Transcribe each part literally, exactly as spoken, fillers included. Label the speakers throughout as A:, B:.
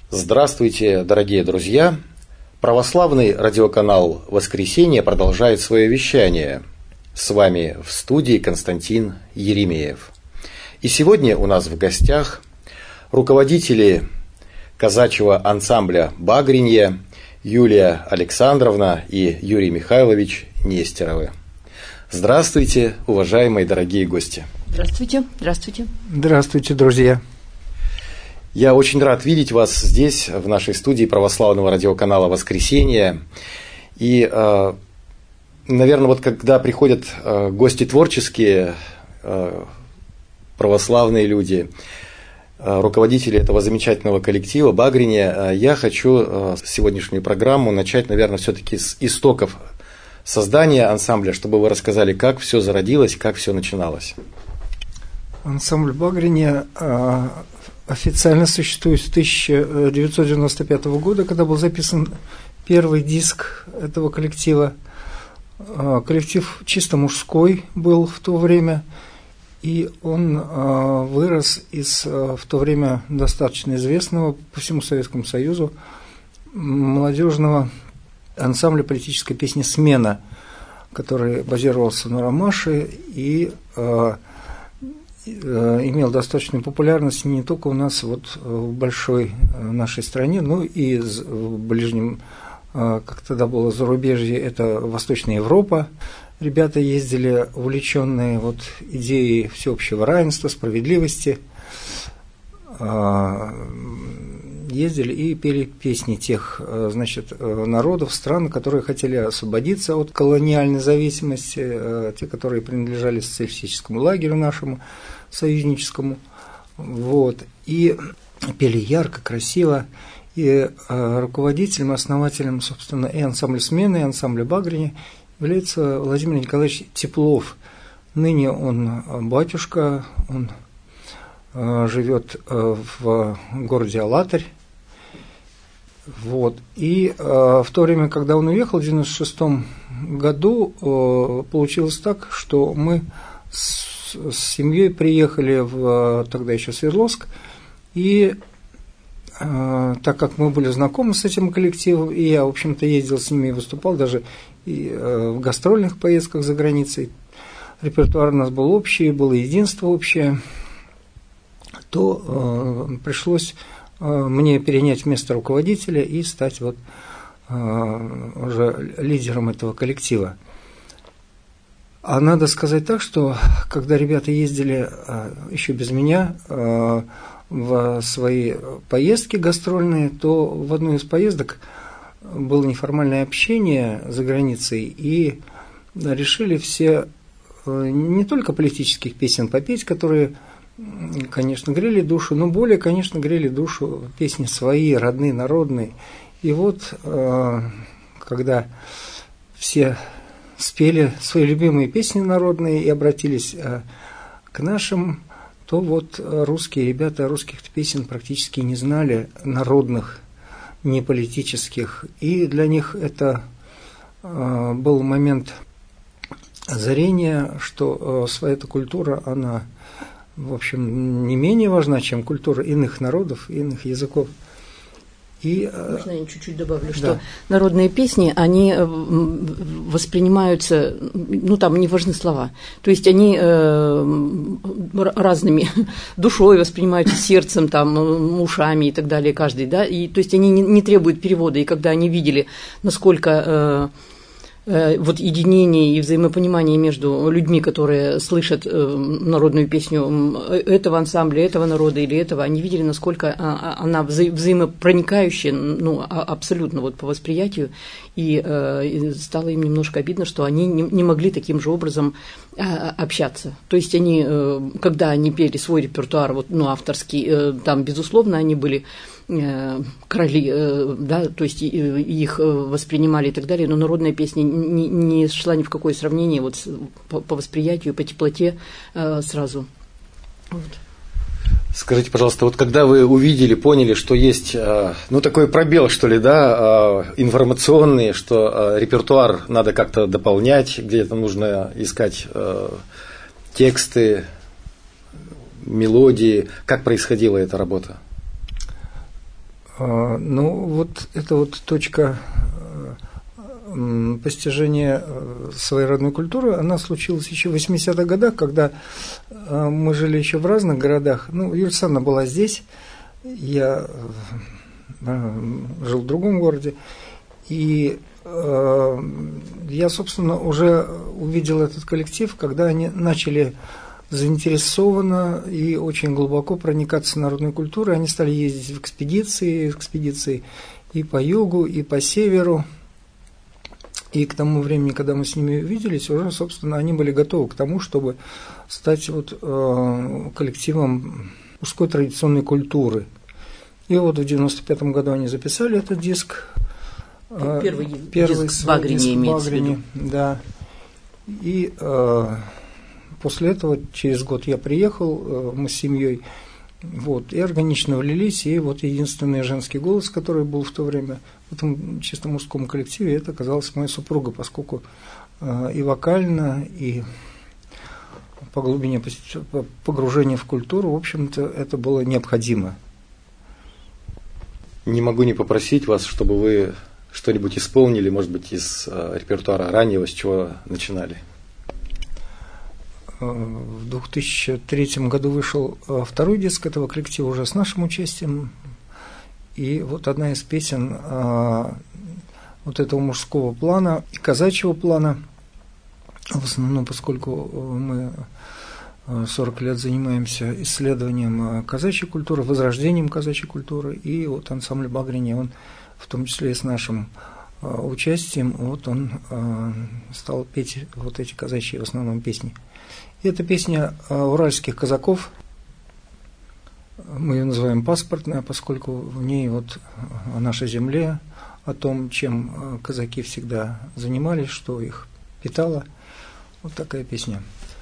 A: Здравствуйте, дорогие друзья! Православный радиоканал «Воскресенье» продолжает свое вещание. С вами в студии Константин Еремеев. И сегодня у нас в гостях руководители казачьего ансамбля «Багринье» Юлия Александровна и Юрий Михайлович Нестеровы. Здравствуйте, уважаемые дорогие гости!
B: Здравствуйте, здравствуйте.
C: Здравствуйте, друзья.
A: Я очень рад видеть вас здесь, в нашей студии православного радиоканала «Воскресенье». И, наверное, вот когда приходят гости творческие, православные люди, руководители этого замечательного коллектива «Багринье», я хочу сегодняшнюю программу начать, наверное, все-таки с истоков создания ансамбля, чтобы вы рассказали, как все зародилось, как все начиналось.
C: Ансамбль «Багринье» официально существует с тысяча девятьсот девяносто пятого года, когда был записан первый диск этого коллектива. Коллектив чисто мужской был в то время, и он вырос из в то время достаточно известного по всему Советскому Союзу молодежного ансамбля политической песни «Смена», который базировался на Ромаше и имел достаточную популярность не только у нас вот в большой нашей стране, но и в ближнем, как тогда было зарубежье, это Восточная Европа. Ребята ездили увлеченные вот идеей всеобщего равенства, справедливости, ездили и пели песни тех, значит, народов, стран, которые хотели освободиться от колониальной зависимости, те, которые принадлежали социалистическому лагерю нашему, союзническому, вот, и пели ярко, красиво, и руководителем, основателем, собственно, и ансамбля «Смены», и ансамбля «Багринье» является Владимир Николаевич Теплов. Ныне он батюшка, он живет в городе Алатырь, вот, и в то время, когда он уехал в девяносто шестом году, получилось так, что мы с с семьей приехали в тогда еще Свердловск, и э, так как мы были знакомы с этим коллективом, и я, в общем-то, ездил с ними и выступал даже и, э, в гастрольных поездках за границей, репертуар у нас был общий, было единство общее, то э, пришлось э, мне перенять место руководителя и стать вот э, уже лидером этого коллектива. А надо сказать так, что когда ребята ездили еще без меня в свои поездки гастрольные, то в одной из поездок было неформальное общение за границей, и решили все не только политических песен попеть, которые, конечно, грели душу, но более, конечно, грели душу песни свои, родные, народные. И вот, когда все спели свои любимые песни народные и обратились к нашим, то вот русские ребята русских песен практически не знали, народных, не политических. И для них это был момент озарения, что своя эта культура, она, в общем, не менее важна, чем культура иных народов, иных языков. И,
B: можно я чуть-чуть добавлю, что да. Народные песни, они воспринимаются, ну там не важны слова, то есть они э, разными душой воспринимаются, сердцем, там, ушами и так далее, каждый, да, и то есть они не, не требуют перевода, и когда они видели, насколько э, вот единение и взаимопонимание между людьми, которые слышат народную песню этого ансамбля, этого народа или этого, они видели, насколько она вза- взаимопроникающая, ну, абсолютно вот по восприятию, и, и стало им немножко обидно, что они не, не могли таким же образом общаться. То есть они, когда они пели свой репертуар, вот, ну, авторский, там, безусловно, они были короли, да, то есть их воспринимали и так далее, но народная песня не, не шла ни в какое сравнение вот по, по восприятию, по теплоте сразу. Вот.
A: Скажите, пожалуйста, вот когда вы увидели, поняли, что есть, ну, такой пробел, что ли, да, информационный, что репертуар надо как-то дополнять, где-то нужно искать тексты, мелодии, как происходила эта работа?
C: Ну, вот это вот точка постижения своей родной культуры, она случилась еще в восьмидесятых годах, когда мы жили еще в разных городах. Ну, Юлия Александровна была здесь, я жил в другом городе, и я, собственно, уже увидел этот коллектив, когда они начали заинтересованно и очень глубоко проникаться народной культурой. Они стали ездить в экспедиции, экспедиции и по югу, и по северу. И к тому времени, когда мы с ними увиделись, уже, собственно, они были готовы к тому, чтобы стать вот, э, коллективом мужской традиционной культуры. И вот в девяносто пятом году они записали этот диск.
B: Первый,
C: Первый
B: диск в Багрине имеется в виду.
C: Да. И э, после этого, через год я приехал, э, мы с семьей, вот, и органично влились, и вот единственный женский голос, который был в то время в этом чисто мужском коллективе, это оказалась моя супруга, поскольку э, и вокально, и по глубине погружения в культуру, в общем-то, это было необходимо.
A: Не могу не попросить вас, чтобы вы что-нибудь исполнили, может быть, из э, репертуара раннего, с чего начинали.
C: В две тысячи третьем году вышел второй диск этого коллектива уже с нашим участием. И вот одна из песен а, вот этого мужского плана и казачьего плана, в основном, поскольку мы сорок лет занимаемся исследованием казачьей культуры, возрождением казачьей культуры, и вот ансамбль «Багрине», он в том числе и с нашим а, участием, вот он а, стал петь вот эти казачьи в основном песни. И это песня уральских казаков, мы ее называем паспортная, поскольку в ней вот о нашей земле, о том, чем казаки всегда занимались, что их питало. Вот такая песня.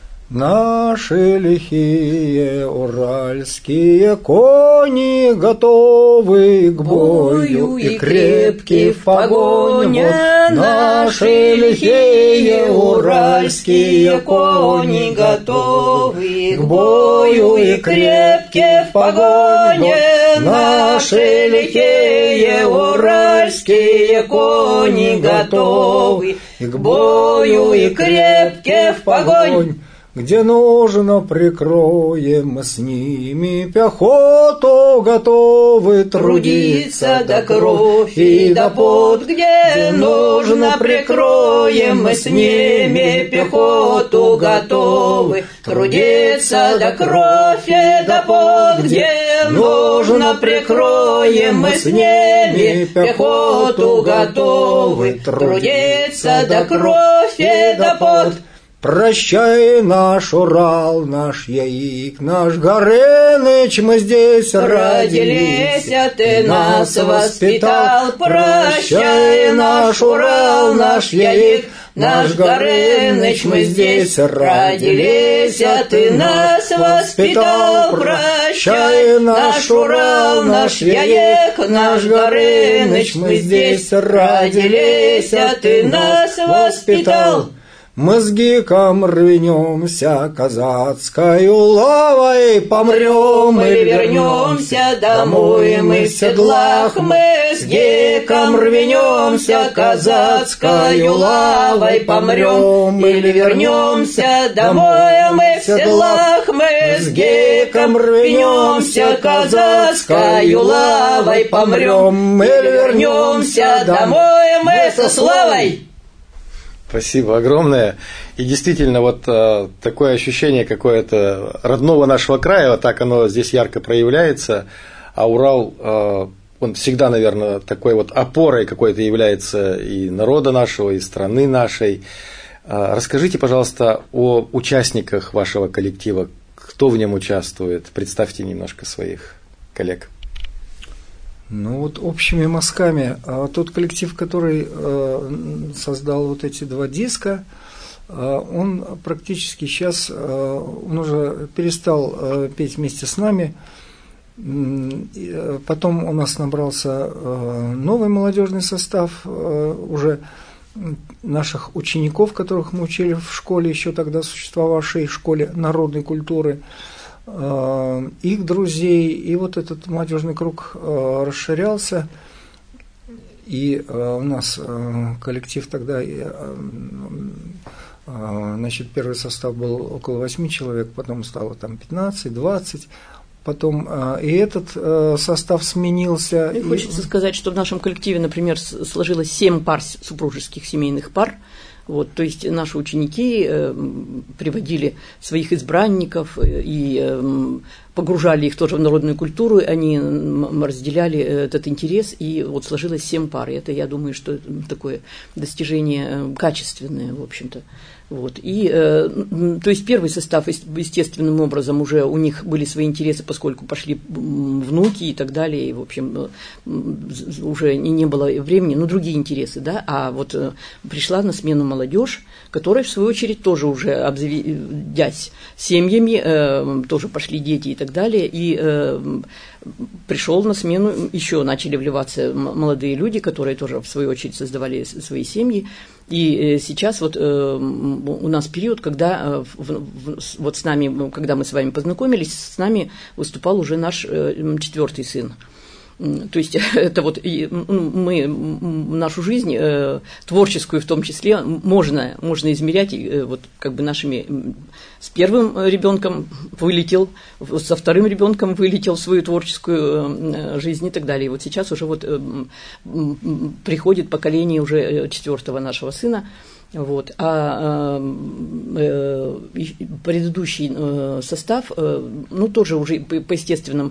C: Наши лихие уральские кони готовы к бою и крепкие в погоне. Вот наши лихие уральские кони готовы к бою и крепкие в погоне. Наши лихие уральские кони готовы к бою и крепкие в погонь. Где нужно, прикроем мы с ними пехоту, готовы трудиться до кровь и до пот. Где нужно, прикроем мы с ними пехоту, готовы трудиться до кровь и до пот. Где нужно, прикроем мы с ними пехоту, готовы трудиться до кровь и до пот. Прощай, наш Урал, наш Яик, наш Горыныч, мы здесь родились, а ты нас воспитал. Прощай, наш Урал, наш Яик, наш Горыныч, мы здесь родились, а ты нас воспитал. Прощай, наш Урал, наш Яик, наш Горыныч, мы здесь родились, а ты нас воспитал. Мы с гиком рвенемся казацкой лавой, помрем или вернемся домой мы в седлах. Мы с гиком рвенемся казацкой лавой, помрем или вернемся домой мы в седлах. Мы с гиком рвенемся казацкой лавой, помрем или вернемся домой мы со славой.
A: Спасибо огромное. И действительно, вот а, такое ощущение какое-то родного нашего края, вот так оно здесь ярко проявляется. А Урал, а, он всегда, наверное, такой вот опорой какой-то является и народа нашего, и страны нашей. А, расскажите, пожалуйста, о участниках вашего коллектива. Кто в нем участвует? Представьте немножко своих коллег.
C: Ну вот общими мазками. Тот коллектив, который создал вот эти два диска, он практически сейчас, он уже перестал петь вместе с нами. Потом у нас набрался новый молодежный состав уже наших учеников, которых мы учили в школе, еще тогда существовавшей школе народной культуры. их друзей, и вот этот молодежный круг расширялся, и у нас коллектив тогда, значит, первый состав был около восьми человек, потом стало там пятнадцать, двадцать, потом и этот состав сменился.
B: Мне
C: и...
B: хочется сказать, что в нашем коллективе, например, сложилось семь пар супружеских семейных пар. Вот, то есть наши ученики э, приводили своих избранников и э, погружали их тоже в народную культуру, они разделяли этот интерес, и вот сложилось семь пар. И это, я думаю, что такое достижение качественное, в общем-то. Вот. И, э, то есть первый состав естественным образом уже у них были свои интересы, поскольку пошли внуки и так далее, и, в общем, уже не, не было времени, но другие интересы, да, а вот э, пришла на смену молодежь, которая, в свою очередь, тоже уже обзаведясь семьями, э, тоже пошли дети и так далее, и э, пришел на смену, еще начали вливаться молодые люди, которые тоже, в свою очередь, создавали свои семьи. И сейчас вот э, у нас период, когда э, в, в, вот с нами, когда мы с вами познакомились, с нами выступал уже наш э, четвертый сын. То есть это вот мы нашу жизнь, э, творческую в том числе, можно, можно измерять э, вот как бы нашими... С первым ребенком вылетел, со вторым ребенком вылетел в свою творческую жизнь и так далее. И вот сейчас уже вот э, приходит поколение уже четвертого нашего сына. Вот. А э, э, предыдущий э, состав, э, ну тоже уже по, по естественным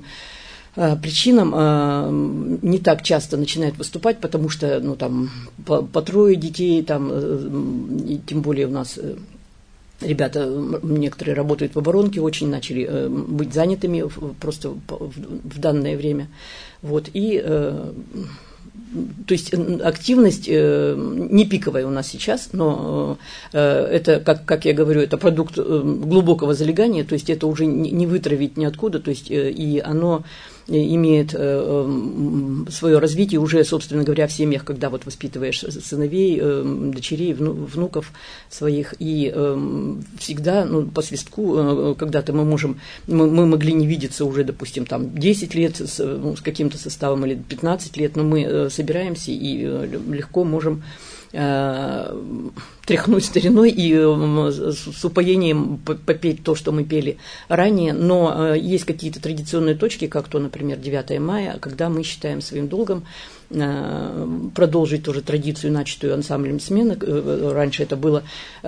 B: причинам не так часто начинает выступать, потому что ну, там, по, по трое детей, там, и тем более у нас ребята, некоторые работают в оборонке, очень начали быть занятыми просто в данное время. Вот, и, то есть активность не пиковая у нас сейчас, но это, как, как я говорю, это продукт глубокого залегания, то есть это уже не вытравить ниоткуда, то есть и оно имеет свое развитие уже, собственно говоря, в семьях, когда вот воспитываешь сыновей, дочерей, внуков своих, и всегда, ну, по свистку, когда-то мы можем, мы, мы могли не видеться уже, допустим, там десять лет с, ну, с каким-то составом или пятнадцать лет, но мы собираемся и легко можем тряхнуть стариной и с упоением попеть то, что мы пели ранее, но есть какие-то традиционные точки, как то, например, девятое мая, когда мы считаем своим долгом продолжить тоже традицию, начатую ансамблем смены. Раньше это было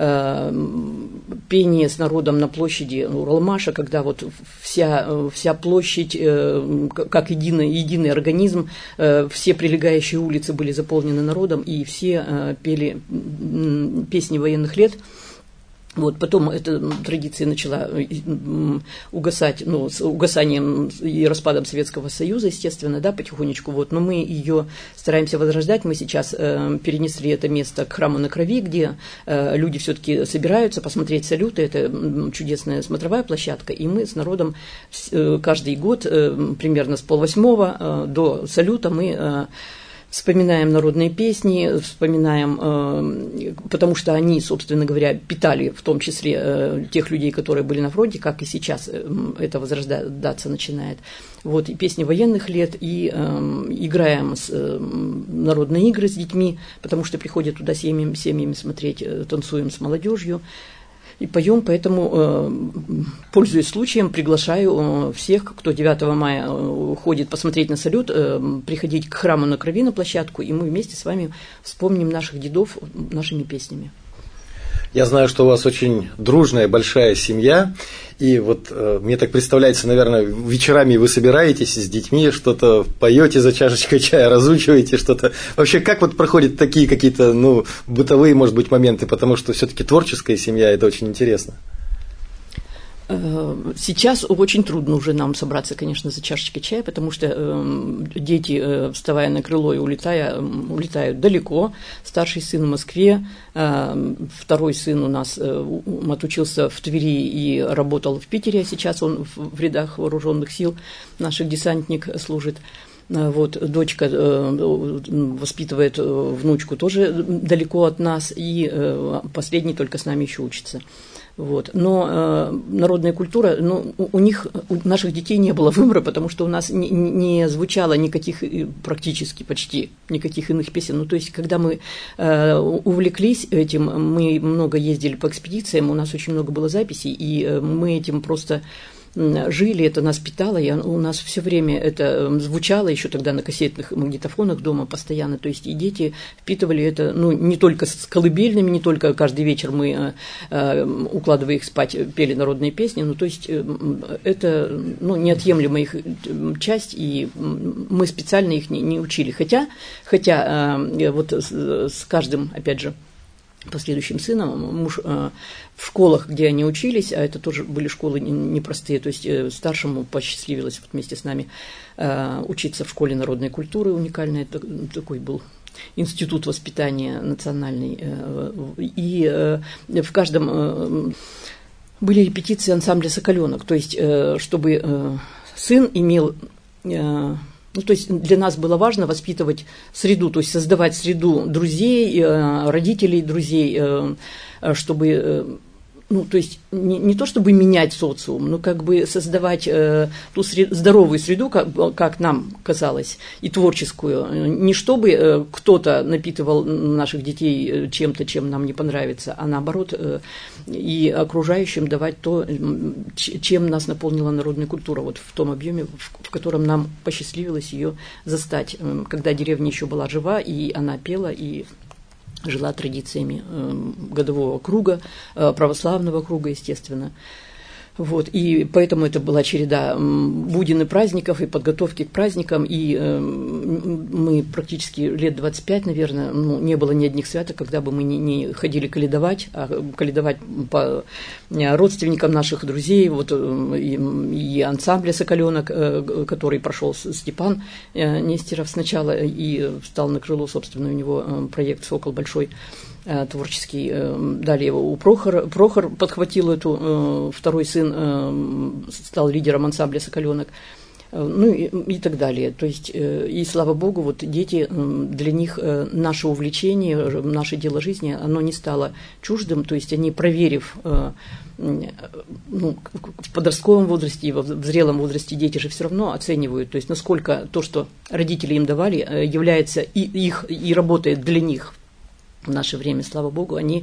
B: пение с народом на площади Уралмаша, когда вот вся, вся площадь, как единый, единый организм, все прилегающие улицы были заполнены народом, и все пели песни военных лет. Вот, потом эта традиция начала угасать, ну, с угасанием и распадом Советского Союза, естественно, да, потихонечку, вот, но мы ее стараемся возрождать. Мы сейчас э, перенесли это место к храму на Крови, где э, люди все-таки собираются посмотреть салюты, это чудесная смотровая площадка, и мы с народом э, каждый год, э, примерно с полвосьмого э, до салюта мы э, вспоминаем народные песни, вспоминаем, э, потому что они, собственно говоря, питали в том числе э, тех людей, которые были на фронте, как и сейчас э, это возрождаться начинает. Вот, и песни военных лет, и э, играем с, э, народные игры с детьми, потому что приходят туда семьями, семьями смотреть, э, танцуем с молодежью. И поем, поэтому, пользуясь случаем, приглашаю всех, кто девятого мая ходит посмотреть на салют, приходить к храму на Крови, на площадку, и мы вместе с вами вспомним наших дедов нашими песнями.
A: Я знаю, что у вас очень дружная, большая семья, и вот э, мне так представляется, наверное, вечерами вы собираетесь с детьми, что-то поете за чашечкой чая, разучиваете что-то. Вообще, как вот проходят такие какие-то, ну, бытовые, может быть, моменты, потому что все-таки творческая семья, это очень интересно.
B: Сейчас очень трудно уже нам собраться, конечно, за чашечкой чая, потому что э, дети, э, вставая на крыло и улетая, улетают далеко. Старший сын в Москве, э, второй сын у нас э, отучился в Твери и работал в Питере, а сейчас он в, в рядах вооруженных сил, наших десантник служит. Вот, дочка э, воспитывает внучку тоже далеко от нас, и э, последний только с нами еще учится. Вот. Но э, народная культура, ну, у, у них, у наших детей не было выбора, потому что у нас не, не звучало никаких, практически почти никаких иных песен. Ну, то есть, когда мы э, увлеклись этим, мы много ездили по экспедициям, у нас очень много было записей, и э, мы этим просто жили, это нас питало, и у нас все время это звучало, еще тогда на кассетных магнитофонах дома постоянно, то есть и дети впитывали это, ну, не только с колыбельными, не только каждый вечер мы, укладывая их спать, пели народные песни, ну, то есть это, ну, неотъемлемая их часть, и мы специально их не, не учили, хотя, хотя вот с, с каждым, опять же, последующим сыном, муж э, в школах, где они учились, а это тоже были школы непростые, то есть э, старшему посчастливилось вот вместе с нами э, учиться в школе народной культуры, уникальный это, такой был институт воспитания национальный, э, и э, в каждом э, были репетиции ансамбля «Соколенок», то есть э, чтобы э, сын имел... Э, Ну, то есть для нас было важно воспитывать среду, то есть создавать среду друзей, родителей друзей, чтобы, ну, то есть не, не то чтобы менять социум, но как бы создавать э, ту сред, здоровую среду, как, как нам казалось, и творческую. Не чтобы э, кто-то напитывал наших детей чем-то, чем нам не понравится, а наоборот э, и окружающим давать то, чем нас наполнила народная культура, вот в том объеме, в, в котором нам посчастливилось ее застать, э, когда деревня еще была жива, и она пела, и жила традициями э, годового круга, э, православного круга, естественно. Вот, и поэтому это была череда будин и праздников, и подготовки к праздникам, и э, мы практически лет двадцать пять, наверное, ну, не было ни одних святок, когда бы мы не, не ходили каледовать, а каледовать по родственникам наших друзей, вот, и, и ансамбля «Соколенок», э, который прошел Степан э, Нестеров сначала, и встал на крыло, собственно, у него э, проект «Сокол» большой, творческий. Далее у Прохор, Прохор подхватил эту, второй сын стал лидером ансамбля «Соколенок», ну и, и так далее. То есть, и слава богу, вот дети, для них наше увлечение, наше дело жизни, оно не стало чуждым, то есть они, проверив, ну, в подростковом возрасте и в зрелом возрасте дети же все равно оценивают, то есть насколько то, что родители им давали, является и их, и работает для них. В наше время, слава богу, они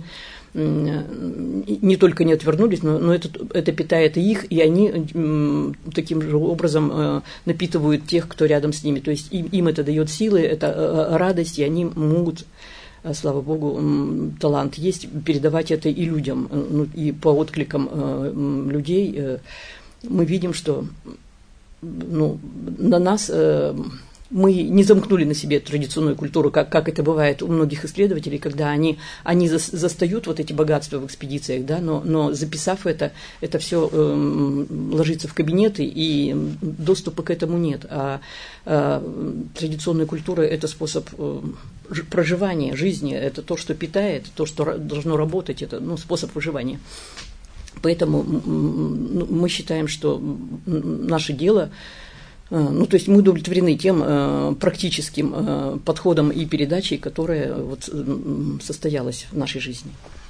B: не только не отвернулись, но, но это, это питает и их, и они таким же образом напитывают тех, кто рядом с ними. То есть им, им это дает силы, это радость, и они могут, слава богу, талант есть, передавать это и людям. Ну, и по откликам людей мы видим, что, ну, на нас... Мы не замкнули на себе традиционную культуру, как, как это бывает у многих исследователей, когда они, они за, застают вот эти богатства в экспедициях, да, но, но записав это, это все э, ложится в кабинеты, и доступа к этому нет. А э, традиционная культура – это способ э, проживания жизни, это то, что питает, то, что должно работать, это, ну, способ выживания. Поэтому мы считаем, что наше дело… Ну, то есть мы удовлетворены тем э, практическим э, подходом и передачей, которая вот, состоялась в нашей жизни.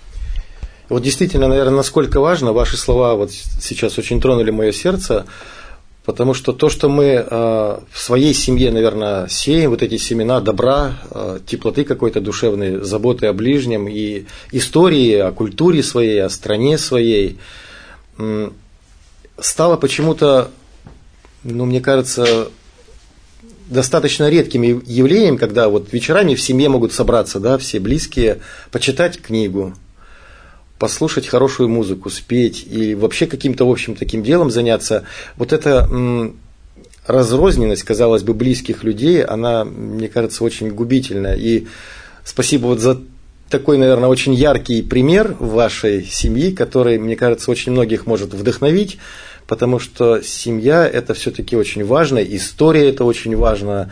A: Вот действительно, наверное, насколько важно, ваши слова вот сейчас очень тронули мое сердце, потому что то, что мы э, в своей семье, наверное, сеем, вот эти семена добра, э, теплоты какой-то душевной, заботы о ближнем и истории о культуре своей, о стране своей, э, стало почему-то, ну, мне кажется, достаточно редким явлением, когда вот вечерами в семье могут собраться, да, все близкие, почитать книгу, послушать хорошую музыку, спеть или вообще каким-то общим таким делом заняться. Вот эта м, разрозненность, казалось бы, близких людей, она, мне кажется, очень губительна. И спасибо вот за такой, наверное, очень яркий пример вашей семьи, который, мне кажется, очень многих может вдохновить. Потому что семья – это все-таки очень важно, история – это очень важно,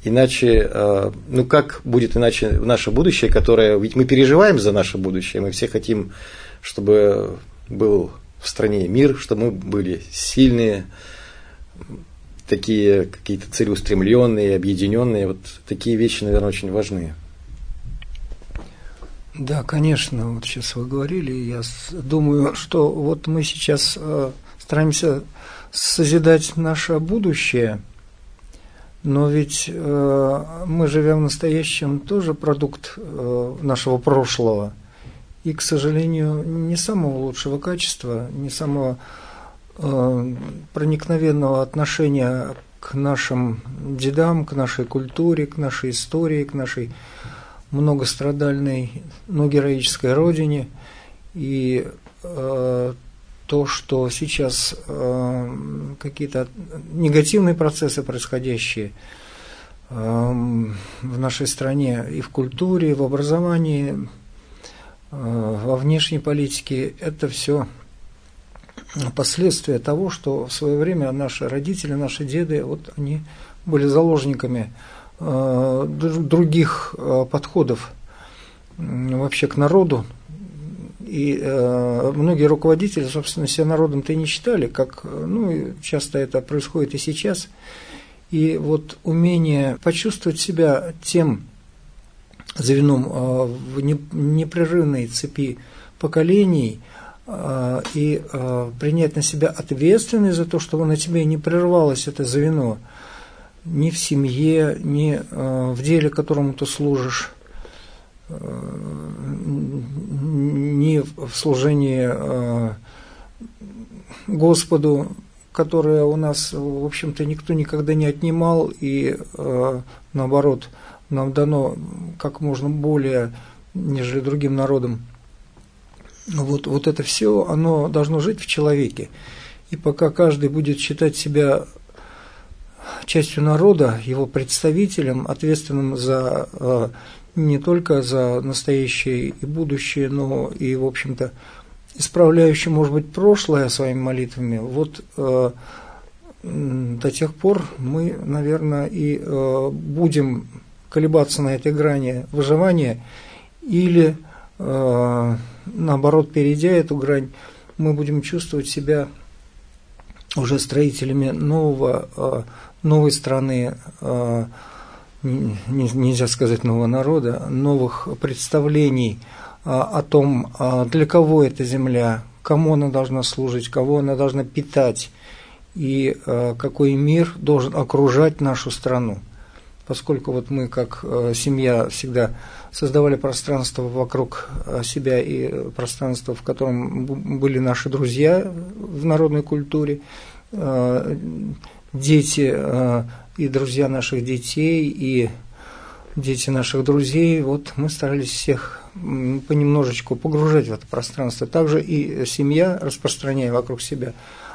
A: иначе, ну как будет иначе наше будущее, которое, ведь мы переживаем за наше будущее, мы все хотим, чтобы был в стране мир, чтобы мы были сильные, такие какие-то целеустремленные, объединенные, вот такие вещи, наверное, очень важны.
C: Да, конечно, вот сейчас вы говорили, я думаю, что вот мы сейчас стараемся созидать наше будущее, но ведь мы живем в настоящем, тоже продукт нашего прошлого, и, к сожалению, не самого лучшего качества, не самого проникновенного отношения к нашим дедам, к нашей культуре, к нашей истории, к нашей многострадальной, но героической родине. И э, то, что сейчас э, какие-то негативные процессы, происходящие э, в нашей стране и в культуре, и в образовании, э, во внешней политике, это все последствия того, что в свое время наши родители, наши деды, вот они были заложниками э, других э, подходов э, вообще к народу. И э, многие руководители, собственно, себя народом-то и не считали, как, ну, часто это происходит и сейчас. И вот умение почувствовать себя тем звеном э, в непрерывной цепи поколений, и э, принять на себя ответственность за то, чтобы на тебе не прервалось это звено ни в семье, ни э, в деле, которому ты служишь, э, ни в служении э, Господу, которое у нас, в общем-то, никто никогда не отнимал, и э, наоборот, нам дано как можно более, нежели другим народам. Вот, вот это все, оно должно жить в человеке. И пока каждый будет считать себя частью народа, его представителем, ответственным за, э, не только за настоящее и будущее, но и, в общем-то, исправляющим, может быть, прошлое своими молитвами, вот э, до тех пор мы, наверное, и э, будем колебаться на этой грани выживания, или наоборот, перейдя эту грань, мы будем чувствовать себя уже строителями нового, новой страны, нельзя сказать нового народа, новых представлений о том, для кого эта земля, кому она должна служить, кого она должна питать, и какой мир должен окружать нашу страну. Поскольку вот мы, как семья, всегда создавали пространство вокруг себя и пространство, в котором были наши друзья в народной культуре, дети и друзья наших детей, и дети наших друзей, вот мы старались всех понемножечку погружать в это пространство. Также и семья, распространяя вокруг себя.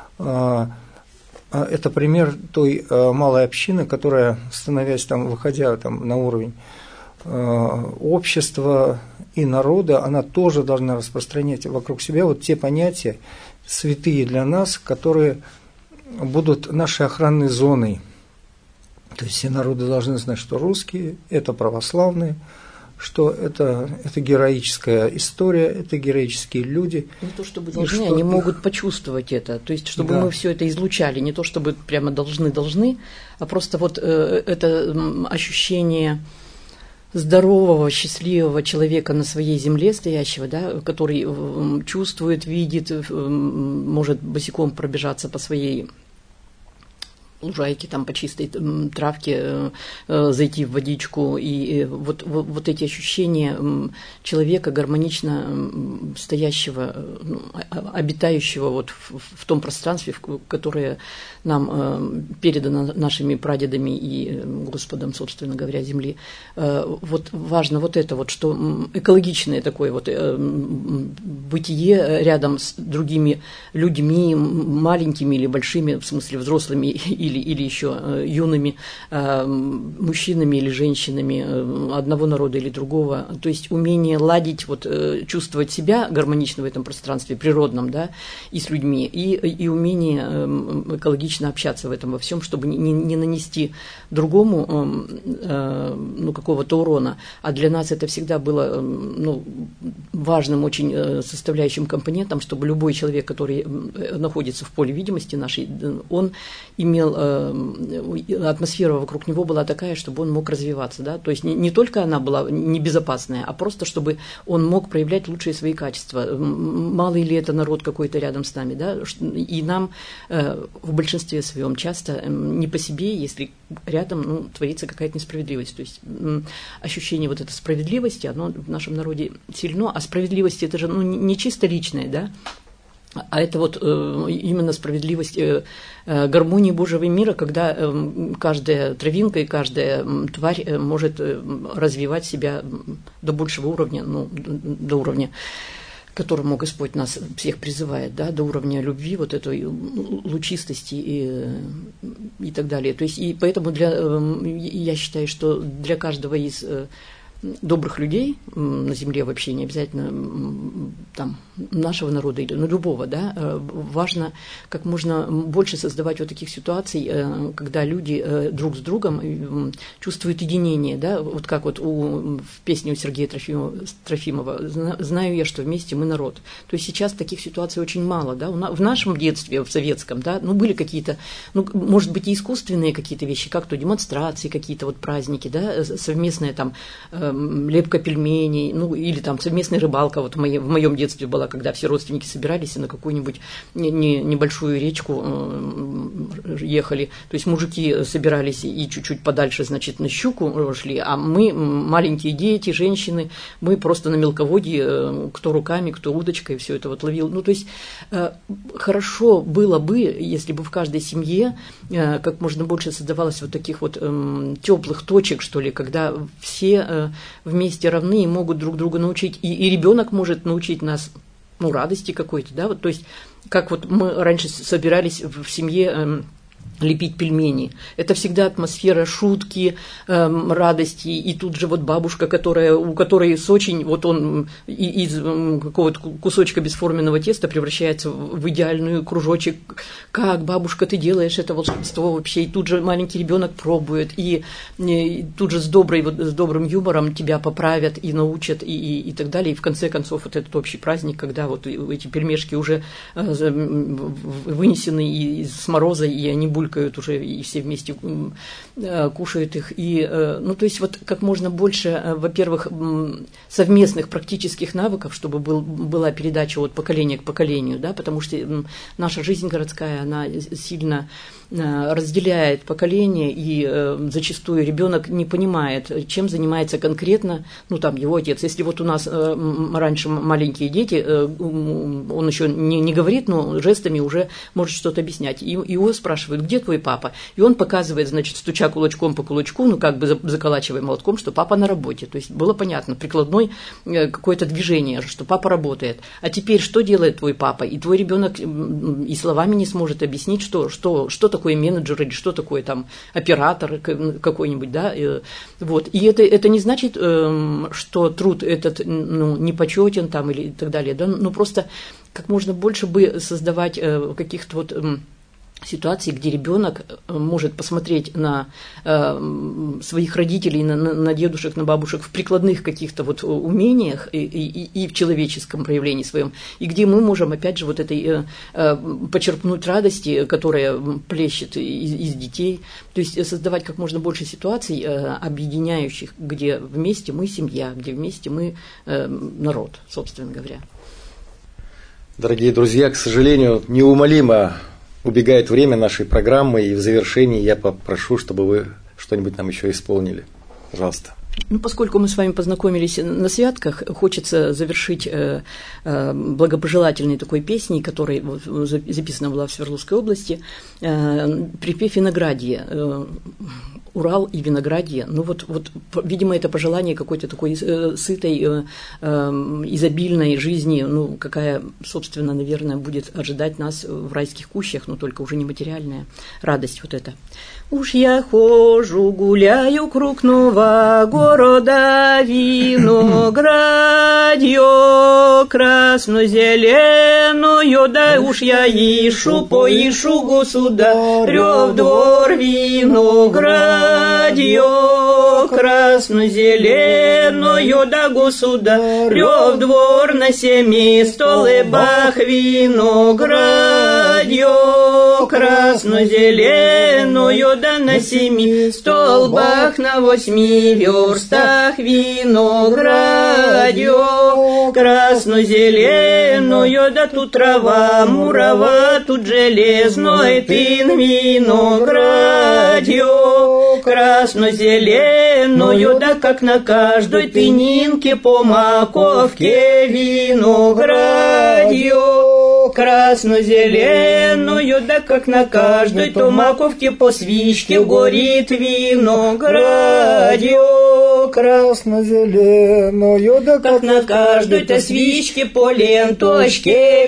C: Это пример той малой общины, которая, становясь там, выходя там, на уровень общества и народа, она тоже должна распространять вокруг себя вот те понятия, святые для нас, которые будут нашей охранной зоной. То есть все народы должны знать, что русские – это православные, что это, это героическая история, это героические люди.
B: Не то чтобы должны, они их... могут почувствовать это, то есть чтобы да. мы все это излучали, не то чтобы прямо должны-должны, а просто вот э, это ощущение здорового, счастливого человека на своей земле стоящего, да, который э, чувствует, видит, э, может босиком пробежаться по своей лужайки, там по чистой травке э, э, зайти в водичку, и э, вот, вот, вот эти ощущения э, человека гармонично э, стоящего, э, обитающего вот в, в том пространстве, в которое нам э, передано нашими прадедами и Господом, собственно говоря, земли. Э, вот важно вот это вот, что экологичное такое вот э, бытие рядом с другими людьми, маленькими или большими, в смысле взрослыми или, или еще э, юными э, мужчинами или женщинами э, одного народа или другого. То есть умение ладить, вот, э, чувствовать себя гармонично в этом пространстве природном, да, и с людьми, и, и умение э, экологично общаться в этом во всем, чтобы не, не нанести другому э, э, ну, какого-то урона. А для нас это всегда было э, ну, важным очень э, составляющим компонентом, чтобы любой человек, который находится в поле видимости нашей, он имел атмосфера вокруг него была такая, чтобы он мог развиваться, да, то есть не, не только она была небезопасная, а просто чтобы он мог проявлять лучшие свои качества. Малый ли это народ какой-то рядом с нами, да, и нам в большинстве своем часто не по себе, если рядом, ну, творится какая-то несправедливость, то есть ощущение вот этой справедливости, оно в нашем народе сильно, а справедливость это же, ну, не чисто личное, да, а это вот э, именно справедливость э, э, гармонии Божьего мира, когда э, каждая травинка и каждая э, тварь э, может э, развивать себя до большего уровня, ну, до уровня, к которому Господь нас всех призывает, да, до уровня любви, вот этой лучистости и, и так далее. То есть, и поэтому для, э, я считаю, что для каждого из э, добрых людей на земле вообще, не обязательно там нашего народа или ну, любого, да, важно как можно больше создавать вот таких ситуаций, когда люди друг с другом чувствуют единение, да, вот как вот у, в песне у Сергея Трофимова, Трофимова «Знаю я, что вместе мы народ». То есть сейчас таких ситуаций очень мало, да, в нашем детстве, в советском, да, ну, были какие-то, ну, может быть, и искусственные какие-то вещи, как то демонстрации, какие-то вот праздники, да, совместные там лепка пельменей, ну, или там совместная рыбалка, вот в, моей, в моем детстве была, когда все родственники собирались и на какую-нибудь не, не, небольшую речку э, ехали, то есть мужики собирались и чуть-чуть подальше, значит, на щуку шли, а мы, маленькие дети, женщины, мы просто на мелководье, э, кто руками, кто удочкой, все это вот ловил, ну, то есть э, хорошо было бы, если бы в каждой семье э, как можно больше создавалось вот таких вот э, теплых точек, что ли, когда все э, вместе равны и могут друг друга научить, и, и ребенок может научить нас, ну, радости какой-то, да, вот, то есть, как вот мы раньше собирались в семье э, лепить пельмени. Это всегда атмосфера шутки, эм, радости, и тут же вот бабушка, которая, у которой с очень, вот он из какого-то кусочка бесформенного теста превращается в идеальный кружочек. Как, бабушка, ты делаешь это волшебство вообще? И тут же маленький ребенок пробует, и, и тут же с, доброй, вот, с добрым юмором тебя поправят и научат, и, и, и так далее. И в конце концов вот этот общий праздник, когда вот эти пельмешки уже вынесены из мороза, и они булькают уже, и все вместе кушают их. И, ну, то есть вот как можно больше, во-первых, совместных практических навыков, чтобы был, была передача от поколения к поколению, да, потому что наша жизнь городская, она сильно разделяет поколения, и зачастую ребенок не понимает, чем занимается конкретно, ну, там, его отец. Если вот у нас раньше маленькие дети, он еще не, не говорит, но жестами уже может что-то объяснять. И его спрашивают, где твой папа? И он показывает, значит, стуча кулачком по кулачку, ну, как бы заколачивая молотком, что папа на работе. То есть было понятно, прикладное какое-то движение, что папа работает. А теперь что делает твой папа? И твой ребенок и словами не сможет объяснить, что, что, что такое менеджер или что такое там оператор какой-нибудь, да, вот. И это, это не значит, что труд этот, ну, непочетен там или и так далее, да, ну, просто как можно больше бы создавать каких-то вот ситуации, где ребенок может посмотреть на э, своих родителей, на, на дедушек, на бабушек в прикладных каких-то вот умениях и, и, и в человеческом проявлении своем, и где мы можем, опять же, вот этой э, почерпнуть радости, которая плещет из, из детей, то есть создавать как можно больше ситуаций, э, объединяющих, где вместе мы семья, где вместе мы э, народ, собственно говоря.
A: Дорогие друзья, к сожалению, неумолимо убегает время нашей программы, и в завершении я попрошу, чтобы вы что-нибудь нам еще исполнили. Пожалуйста.
B: Ну, поскольку мы с вами познакомились на святках, хочется завершить э, э, благопожелательной такой песней, которая вот, записана была в Свердловской области, э, «Припев виноградья». Э, Урал и виноградье, ну вот, вот, видимо, это пожелание какой-то такой э, сытой, э, э, изобильной жизни, ну, какая, собственно, наверное, будет ожидать нас в райских кущах, но только уже не материальная радость вот эта. Уж я хожу, гуляю круг нового города, виноградье красно-зеленую, да уж я ишу, поишу государев двор, виноградье красно
D: красно-зеленую, да государев двор на семи столбах виноградью, красно-зеленую, да на семи столбах на восьми верстах виноградью, красно-зеленую, да тут трава мурава, тут железной тын виноградью, красно-зеленую, да как на каждой тынинке по маковке виноградью, красно-зеленую, да как на каждой то маковке по свечке горит виноградью,
C: красно-зеленую, да
D: как на каждой то свечке по ленточке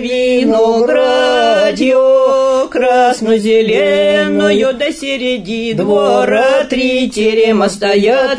D: виноградью, красно-зеленую, до середи двора три терема стоят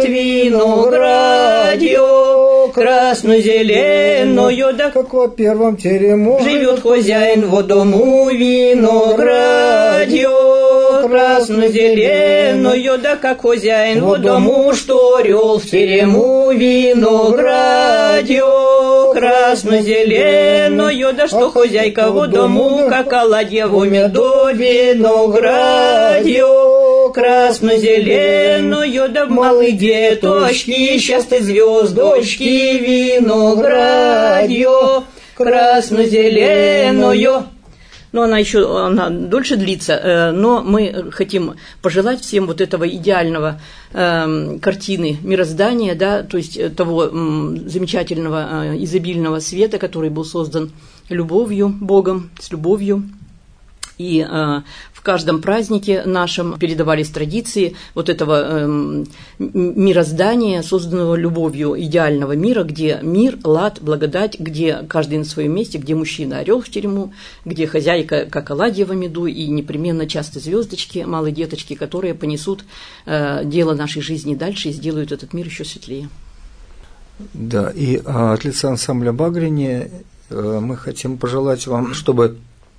D: виноградью, красно-зеленую, да
C: как во первом терему
D: живет хозяин во дому виноградью, красно-зеленую, да как хозяин во дому, что орел в терему виноградью, красно-зеленую, да что хозяйка во дому, как оладья в меду виноградью, красно-зеленую, да малые деточки, счастье звездочки виноградью, красно-зеленую. Но она еще она дольше длится, но мы хотим пожелать всем вот этого идеального э, картины мироздания, да, то есть того м, замечательного э, изобильного света, который был создан любовью, Богом, с любовью. И э, в каждом празднике нашем передавались традиции вот этого э, мироздания, созданного любовью, идеального мира, где мир, лад, благодать, где каждый на своем месте, где мужчина орел в терему, где хозяйка как оладья в меду, и непременно часто звездочки, малые деточки, которые понесут э, дело нашей жизни дальше и сделают этот мир еще светлее.
C: Да, и а, от лица ансамбля «Багрение» э, мы хотим пожелать вам, чтобы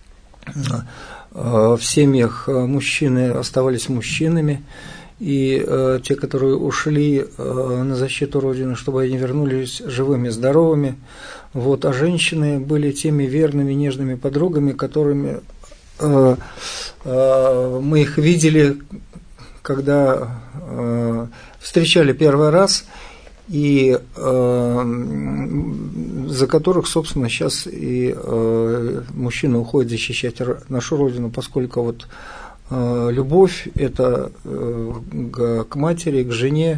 C: в семьях мужчины оставались мужчинами, и э, те, которые ушли э, на защиту Родины, чтобы они вернулись живыми, здоровыми, вот, а женщины были теми верными, нежными подругами, которыми э, э, мы их видели, когда э, встречали первый раз, и э, за которых, собственно, сейчас и э, мужчины уходят защищать нашу Родину, поскольку вот э, любовь – это э, к матери, к жене,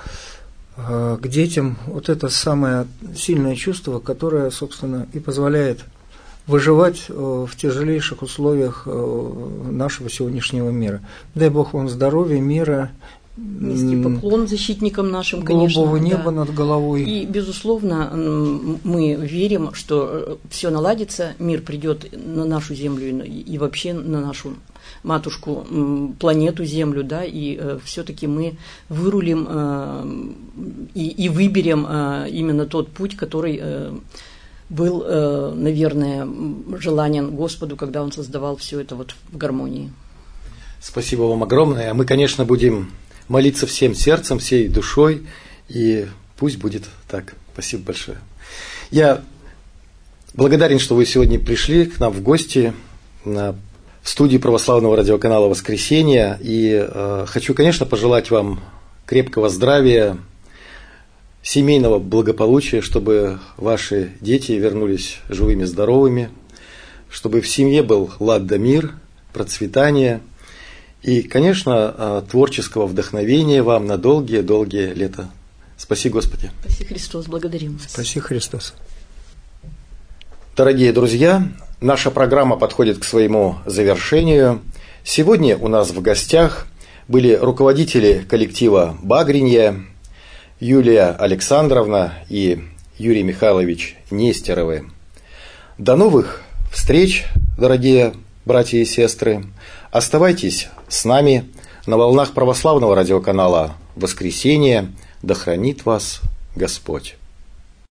C: э, к детям, вот это самое сильное чувство, которое, собственно, и позволяет выживать э, в тяжелейших условиях э, нашего сегодняшнего мира. Дай Бог вам здоровья, мира,
B: нести поклон защитникам нашим, конечно.
C: Голубого неба, да, над головой.
B: И, безусловно, мы верим, что все наладится, мир придет на нашу землю и вообще на нашу матушку, планету Землю, да, и все-таки мы вырулим и, и выберем именно тот путь, который был, наверное, желанен Господу, когда Он создавал все это вот в гармонии.
A: Спасибо вам огромное. А мы, конечно, будем молиться всем сердцем, всей душой, и пусть будет так. Спасибо большое. Я благодарен, что вы сегодня пришли к нам в гости на, в студию православного радиоканала «Воскресенье», и э, хочу, конечно, пожелать вам крепкого здравия, семейного благополучия, чтобы ваши дети вернулись живыми, здоровыми, чтобы в семье был лад да мир, процветание. И, конечно, творческого вдохновения вам на долгие-долгие лета. Спаси Господи.
B: Спаси Христос, благодарим вас.
C: Спаси Христос.
A: Дорогие друзья, наша программа подходит к своему завершению. Сегодня у нас в гостях были руководители коллектива «Багренье» Юлия Александровна и Юрий Михайлович Нестеровы. До новых встреч, дорогие братья и сестры. Оставайтесь с нами на волнах православного радиоканала «Воскресенье». Да хранит вас Господь.